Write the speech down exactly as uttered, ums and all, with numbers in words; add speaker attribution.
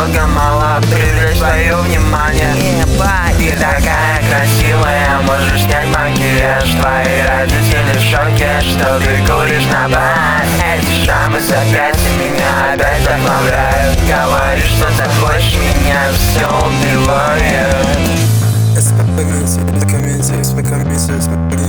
Speaker 1: немного мало привлечь твое внимание. Ты такая красивая, можешь снять макияж. Твои родители в шоке, что ты куришь на бар. Эти шрамы с запястья меня опять вдохновляют. Говоришь, что захочешь меня, все убивает.
Speaker 2: It's my community, it's my community, it's my community, it's my community.